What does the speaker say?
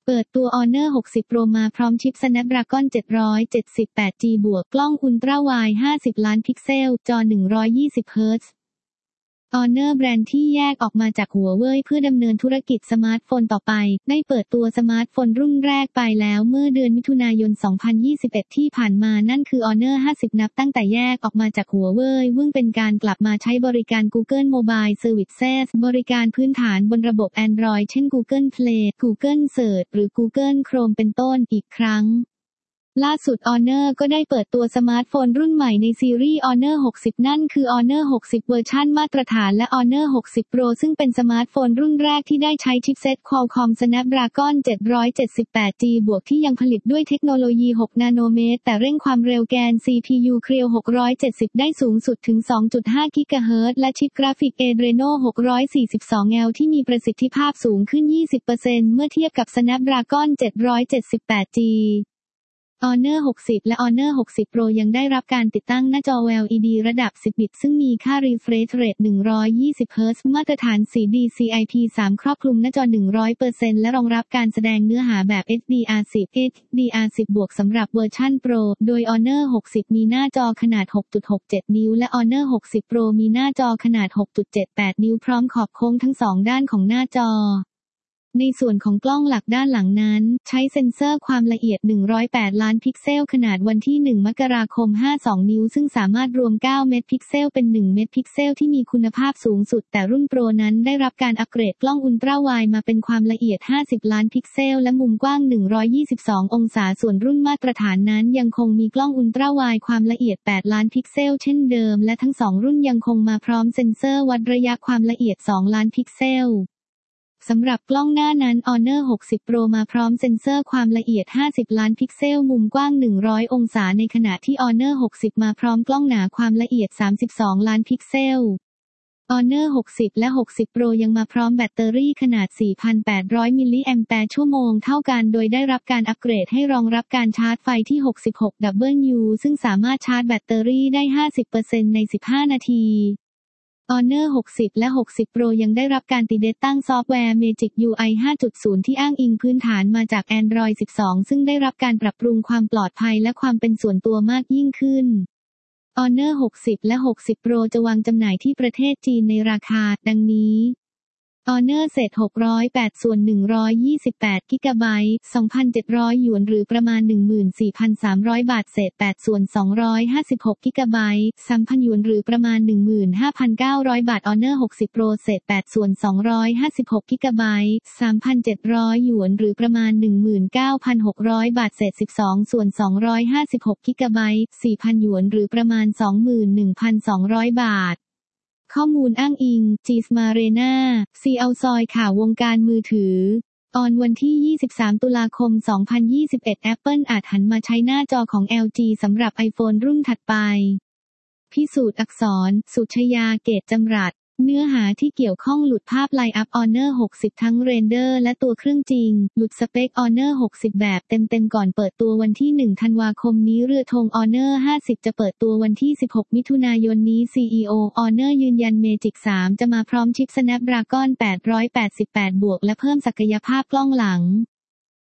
เปิดตัว Honor 60 Pro มาพร้อมชิป Snapdragon 778G บวกกล้องอุลตร้าไวด์50 ล้านพิกเซลจอ120 เฮิรตซ์Honor แบรนด์ที่แยกออกมาจากหัวเว่ยเพื่อดำเนินธุรกิจสมาร์ทโฟนต่อไปได้เปิดตัวสมาร์ทโฟนรุ่นแรกไปแล้วเมื่อเดือนมิถุนายน 2021 ที่ผ่านมานั่นคือ Honor 50 นับตั้งแต่แยกออกมาจากหัวเว่ยเป็นการกลับมาใช้บริการ Google Mobile Services บริการพื้นฐานบนระบบ Android เช่น Google Play Google Search หรือ Google Chrome เป็นต้นอีกครั้งล่าสุด Honor ก็ได้เปิดตัวสมาร์ทโฟนรุ่นใหม่ในซีรีส์ Honor 60 นั่นคือ Honor 60 เวอร์ชันมาตรฐานและ Honor 60 Pro ซึ่งเป็นสมาร์ทโฟนรุ่นแรกที่ได้ใช้ชิปเซ็ต Qualcomm Snapdragon 778G บวกที่ยังผลิตด้วยเทคโนโลยี 6 นาโนเมตรแต่เร่งความเร็วแกน CPU Creo 670 ได้สูงสุดถึง 2.5 กิกะเฮิรตซ์และชิปกราฟิก Adreno 642L ที่มีประสิทธิภาพสูงขึ้น 20% เมื่อเทียบกับ Snapdragon 778G Honor 60 และ Honor 60 Pro ยังได้รับการติดตั้งหน้าจอ LED ระดับ 10 บิตซึ่งมีค่า refresh rate 120 เฮิรตซ์มาตรฐาน DCI-P3 ครอบคลุมหน้าจอ 100% และรองรับการแสดงเนื้อหาแบบ HDR10 HDR10 บวกสำหรับเวอร์ชัน Pro โดย Honor 60 มีหน้าจอขนาด 6.67 นิ้วและ Honor 60 Pro มีหน้าจอขนาด 6.78 นิ้วพร้อมขอบโค้งทั้งสองด้านของหน้าจอในส่วนของกล้องหลักด้านหลังนั้นใช้เซ็นเซอร์ความละเอียด108ล้านพิกเซลขนาดวันที่1มกราคม52นิ้วซึ่งสามารถรวม9เมกะพิกเซลเป็น1เมกะพิกเซลที่มีคุณภาพสูงสุดแต่รุ่นโปรนั้นได้รับการอัปเกรดกล้องอุลตร้าไวด์มาเป็นความละเอียด50ล้านพิกเซลและมุมกว้าง122องศาส่วนรุ่นมาตรฐานนั้นยังคงมีกล้องอุลตร้าไวด์ความละเอียด8ล้านพิกเซลเช่นเดิมและทั้ง2รุ่นยังคงมาพร้อมเซ็นเซอร์วัดระยะความละเอียด2ล้านพิกเซลสำหรับกล้องหน้านั้น Honor 60 Pro มาพร้อมเซ็นเซอร์ความละเอียด50ล้านพิกเซลมุมกว้าง100องศาในขณะที่ Honor 60 มาพร้อมกล้องหนาความละเอียด32ล้านพิกเซล Honor 60 และ 60 Pro ยังมาพร้อมแบตเตอรี่ขนาด 4,800 มิลลิแอมแปร์ชั่วโมงเท่ากันโดยได้รับการอัปเกรดให้รองรับการชาร์จไฟที่ 66W ซึ่งสามารถชาร์จแบตเตอรี่ได้ 50% ใน15นาทีHonor 60 และ 60 Pro ยังได้รับการติดตั้งซอฟต์แวร์ Magic UI 5.0 ที่อ้างอิงพื้นฐานมาจาก Android 12 ซึ่งได้รับการปรับปรุงความปลอดภัยและความเป็นส่วนตัวมากยิ่งขึ้น Honor 60 และ 60 Pro จะวางจำหน่ายที่ประเทศจีนในราคาดังนี้Honor เศษ608ส่วน128กิกะไบต์ 2,700 หยวนหรือประมาณ 14,300 บาทเศษ8ส่วน256กิกะไบต์ 3,000 หยวนหรือประมาณ 15,900 บาท Honor 60 Pro เศษ8ส่วน256กิกะไบต์ 3,700 หยวนหรือประมาณ 19,600 บาทเศษ12ส่วน256กิกะไบต์ 4,000 หยวนหรือประมาณ 21,200 บาทข้อมูลอ้างอิง จีสมาเรนาซีเอาซอยข่าววงการมือถือวันที่ 23 ตุลาคม 2021 Apple อาจหันมาใช้หน้าจอของ LG สำหรับ iPhone รุ่นถัดไปพิสูจน์อักษร สุชยา เกตจำรัดเนื้อหาที่เกี่ยวข้องหลุดภาพไลน์อัพ Honor 60 ทั้งเรนเดอร์และตัวเครื่องจริงหลุดสเปค Honor 60 แบบเต็มๆก่อนเปิดตัววันที่1ธันวาคมนี้เรือธง Honor 50 จะเปิดตัววันที่16มิถุนายนนี้ CEO Honor ยืนยัน Magic 3 จะมาพร้อมชิป Snapdragon 888 บวกและเพิ่มศักยภาพกล้องหลัง